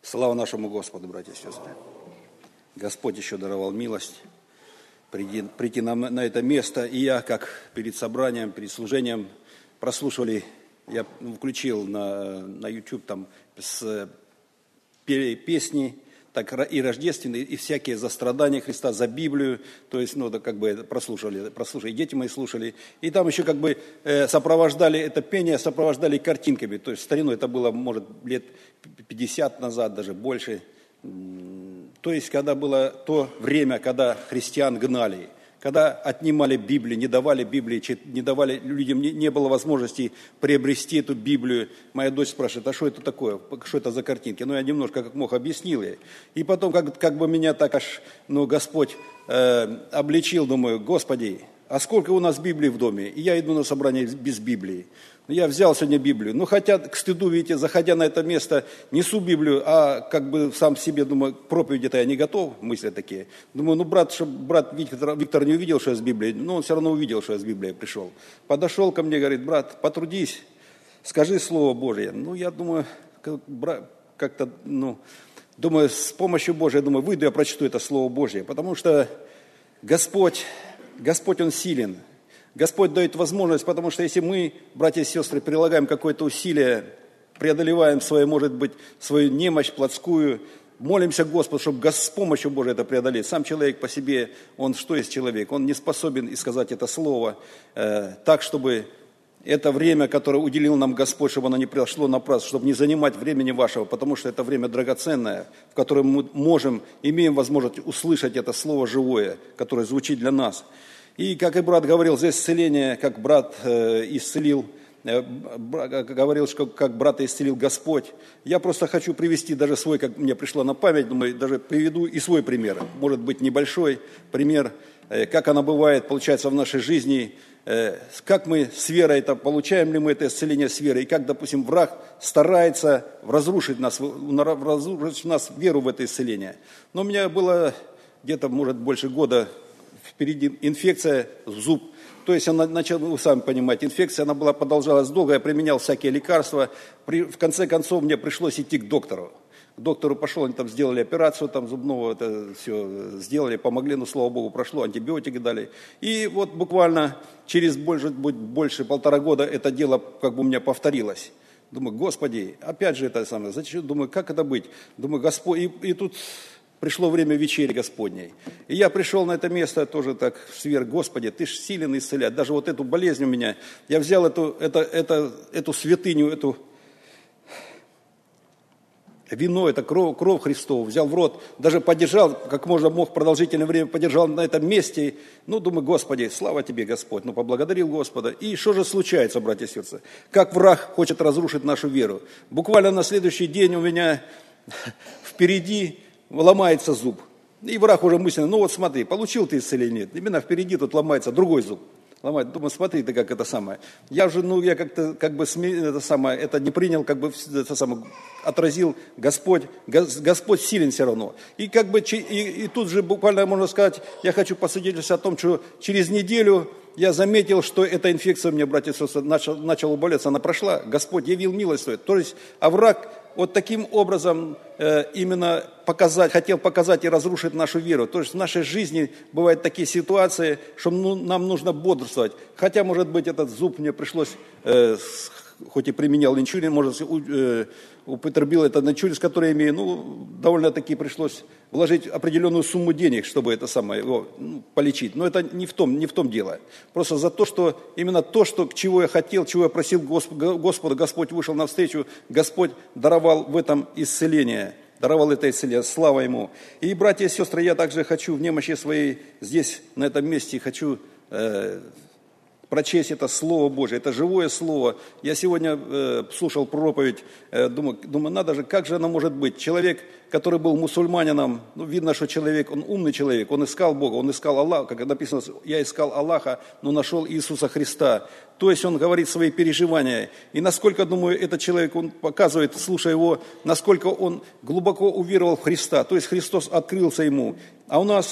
Слава нашему Господу, братья и сестры. Господь еще даровал милость прийти на это место. И я, как перед собранием, перед служением, прослушивали, я включил на YouTube там песни, так и рождественные, и всякие за страдания Христа, за Библию, то есть, прослушали, и дети мои слушали. И там еще сопровождали это пение, сопровождали картинками, то есть в старину это было, может, лет 50 назад, даже больше. То есть, когда было то время, когда христиан гнали, когда отнимали Библию, не давали Библии, не давали людям, не было возможности приобрести эту Библию. Моя дочь спрашивает, а что это такое, что это за картинки? Я немножко как мог объяснил ей. И потом, как бы меня так аж, Господь обличил, думаю, Господи, а сколько у нас Библии в доме? И я иду на собрание без Библии. Я взял сегодня Библию. хотя, к стыду, видите, заходя на это место, несу Библию, а сам себе, думаю, проповеди-то я не готов, мысли такие. Думаю, чтобы брат Виктор не увидел, что я с Библией, но он все равно увидел, что я с Библией пришел. Подошел ко мне, говорит, брат, потрудись, скажи Слово Божие. Я думаю, думаю, с помощью Божией, выйду, я прочту это Слово Божие, потому что Господь, Он силен. Господь дает возможность, потому что если мы, братья и сестры, прилагаем какое-то усилие, преодолеваем свою немощь плотскую, молимся Господу, чтобы с помощью Божией это преодолеть. Сам человек по себе, он что есть человек? Он не способен сказать это слово так, чтобы это время, которое уделил нам Господь, чтобы оно не прошло напрасно, чтобы не занимать времени вашего, потому что это время драгоценное, в котором мы имеем возможность услышать это слово живое, которое звучит для нас. И, как и брат говорил, за исцеление, как брат говорил, что как брата исцелил Господь. Я просто хочу привести даже свой, как мне пришло на память, думаю, даже приведу и свой пример. Может быть, небольшой пример, как оно бывает, получается, в нашей жизни, как мы с верой это, получаем ли мы это исцеление с верой, и как, допустим, враг старается разрушить нас веру в это исцеление. Но у меня было где-то, может, больше года впереди инфекция в зуб. То есть она начала, вы сами понимаете, инфекция, она продолжалась долго, я применял всякие лекарства. В конце концов мне пришлось идти к доктору. К доктору пошел, они там сделали операцию зубного, это все сделали, помогли, но, слава Богу, прошло, антибиотики дали. И вот буквально через больше 1,5 года это дело у меня повторилось. Думаю, Господи, опять же это самое, зачем? Думаю, как это быть? Думаю, Господь, и тут пришло время вечери Господней. И я пришел на это место тоже так сверх, Господи, Ты ж силен исцелять. Даже вот эту болезнь у меня, я взял эту святыню, эту вино, это кровь Христову, взял в рот, даже подержал, как можно мог, продолжительное время подержал на этом месте. Думаю, Господи, слава Тебе, Господь. Поблагодарил Господа. И что же случается, братья и сестры? Как враг хочет разрушить нашу веру. Буквально на следующий день у меня впереди ломается зуб. И враг уже мысленно, смотри, получил ты исцеление, нет. Именно впереди тут ломается другой зуб. Думаю, смотри ты, как это самое. Я как-то это не принял, отразил Господь. Господь силен все равно. И тут же буквально можно сказать, я хочу посвидетельствовать о том, что через неделю я заметил, что эта инфекция у меня, братья и сестры, начала уболеться, она прошла. Господь явил милость свою. То есть, а враг вот таким образом именно хотел показать и разрушить нашу веру. То есть в нашей жизни бывают такие ситуации, что нам нужно бодрствовать. Хотя, может быть, этот зуб мне пришлось, хоть и применял инчурин, может, употребил этот инчурин, который имею, довольно-таки пришлось вложить определенную сумму денег, чтобы его полечить. Но это не в том дело. Просто за то, что именно чего я хотел, чего я просил Господа, Господь вышел навстречу, Господь даровал в этом исцеление. Даровал это исцеление, слава Ему. И, братья и сестры, я также хочу в немощи своей здесь, на этом месте, хочу прочесть это Слово Божие, это живое Слово. Я сегодня слушал проповедь, думаю, надо же, как же оно может быть? Человек, который был мусульманином, видно, что человек, он умный человек, он искал Бога, он искал Аллаха, как написано, я искал Аллаха, но нашел Иисуса Христа. То есть он говорит свои переживания. И насколько, думаю, этот человек, он показывает, слушая его, насколько он глубоко уверовал в Христа. То есть Христос открылся ему. А у нас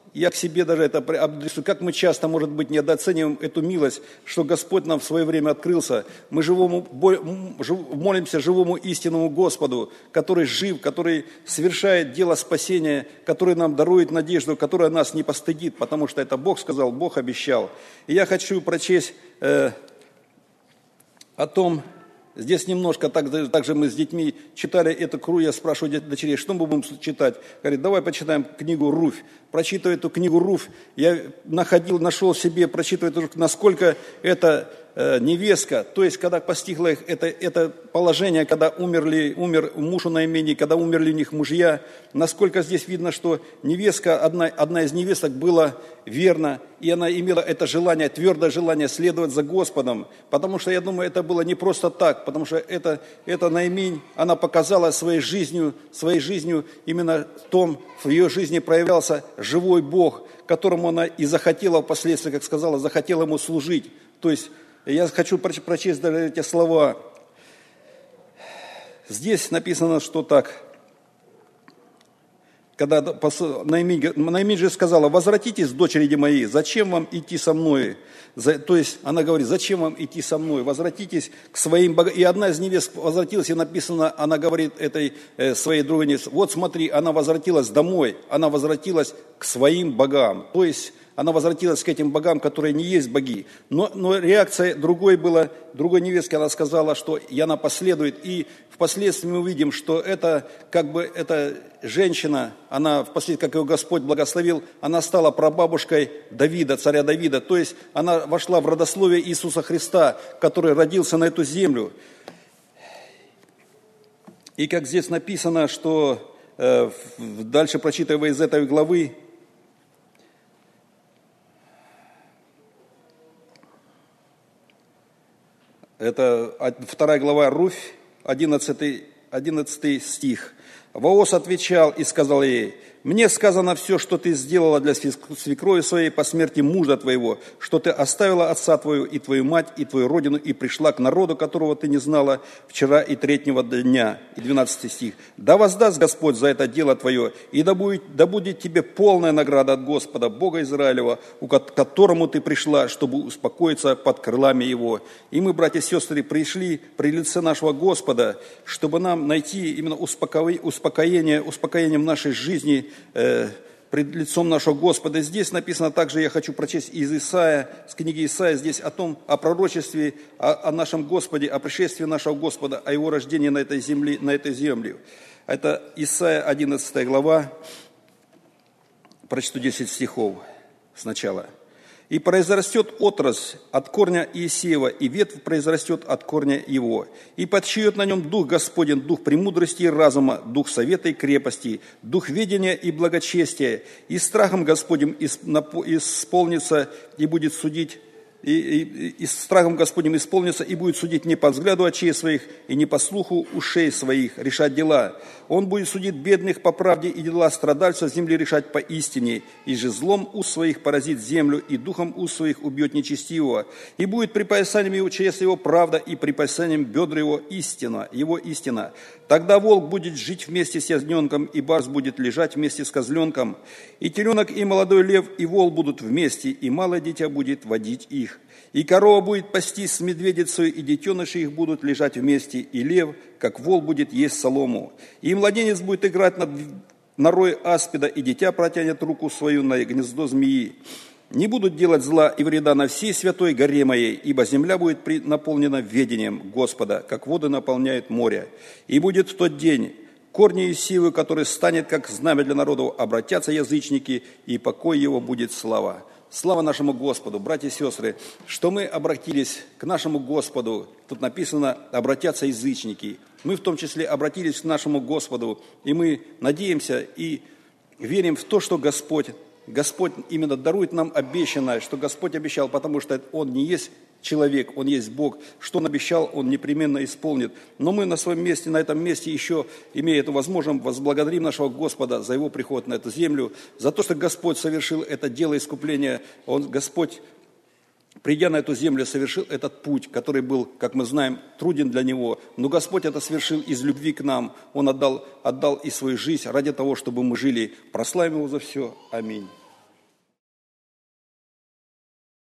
Я к себе даже это адресую. Как мы часто, может быть, недооцениваем эту милость, что Господь нам в свое время открылся. Мы молимся живому истинному Господу, который жив, который совершает дело спасения, который нам дарует надежду, которая нас не постыдит, потому что это Бог сказал, Бог обещал. И я хочу прочесть о том, здесь немножко, также мы с детьми читали эту книгу, я спрашиваю дочерей, что мы будем читать? Говорит, давай почитаем книгу Руфь. Прочитывая эту книгу Руфь, я нашел себе, прочитывая, насколько это невестка, то есть, когда постигло их это положение, когда умер муж у Наамени, когда умерли у них мужья, насколько здесь видно, что невестка, одна из невесток была верна, и она имела это желание, твердое желание следовать за Господом, потому что, я думаю, это было не просто так, потому что это Наамень, она показала своей жизнью, именно в ее жизни проявлялся живой Бог, которому она и захотела впоследствии, как сказала, захотела ему служить, то есть, я хочу прочесть даже эти слова. Здесь написано, что так. Когда Наамень же сказала, возвратитесь, дочери мои, зачем вам идти со мной? То есть она говорит, зачем вам идти со мной? Возвратитесь к своим богам. И одна из невест возвратилась, и написано, она говорит этой своей другой невесте, вот смотри, она возвратилась домой, она возвратилась к своим богам. То есть она возвратилась к этим богам, которые не есть боги. Но реакция другой невестки, она сказала, что и она последует. И впоследствии мы увидим, что эта женщина, она впоследствии, как ее Господь благословил, она стала прабабушкой Давида, царя Давида. То есть она вошла в родословие Иисуса Христа, который родился на эту землю. И как здесь написано, что дальше прочитывая из этой главы, это 2 глава Руфь, 11 стих. Воос отвечал и сказал ей, мне сказано все, что ты сделала для свекрови своей по смерти мужа твоего, что ты оставила отца твою и твою мать и твою родину и пришла к народу, которого ты не знала вчера и третьего дня. И 12 стих. Да воздаст Господь за это дело твое, и да будет тебе полная награда от Господа, Бога Израилева, к которому ты пришла, чтобы успокоиться под крылами Его. И мы, братья и сестры, пришли при лице нашего Господа, чтобы нам найти именно успокоение в нашей жизни, пред лицом нашего Господа. Здесь написано также, я хочу прочесть из с книги Исаия, здесь о пророчестве, о нашем Господе, о пришествии нашего Господа, о Его рождении на этой земле. Это Исаия 11 глава, прочту 10 стихов сначала. «И произрастет отрасль от корня Иисеева, и ветвь произрастет от корня его. И подчует на нем Дух Господень, Дух премудрости и разума, Дух совета и крепости, Дух ведения и благочестия. И страхом Господним исполнится и будет судить, и страхом Господним исполнится и будет судить не по взгляду очей своих и не по слуху ушей своих, решать дела. Он будет судить бедных по правде и дела страдальцев земли решать по истине. И же злом уст своих поразит землю, и духом уст своих убьет нечестивого. И будет припоясанием его чрест его правда, и припоясанием бедра его истина. Тогда волк будет жить вместе с ягненком, и барс будет лежать вместе с козленком. И теленок, и молодой лев, и вол будут вместе, и малое дитя будет водить их. И корова будет пастись с медведицей, и детеныши их будут лежать вместе, и лев, как вол, будет есть солому. И младенец будет играть над норой аспида, и дитя протянет руку свою на гнездо змеи. Не будут делать зла и вреда на всей святой горе моей, ибо земля будет наполнена ведением Господа, как воды наполняют море. И будет в тот день корни Иисеевы, который станет как знамя для народов, обратятся язычники, и покой его будет слава». Слава нашему Господу, братья и сестры, что мы обратились к нашему Господу. Тут написано, обратятся язычники. Мы в том числе обратились к нашему Господу, и мы надеемся и верим в то, что Господь именно дарует нам обещанное, что Господь обещал, потому что Он не есть человек, Он есть Бог. Что Он обещал, Он непременно исполнит. Но мы на своем месте, на этом месте еще, имея эту возможность, возблагодарим нашего Господа за Его приход на эту землю, за то, что Господь совершил это дело искупления. Господь, придя на эту землю, совершил этот путь, который был, как мы знаем, труден для Него. Но Господь это совершил из любви к нам. Он отдал и свою жизнь ради того, чтобы мы жили. Прославим Его за все. Аминь.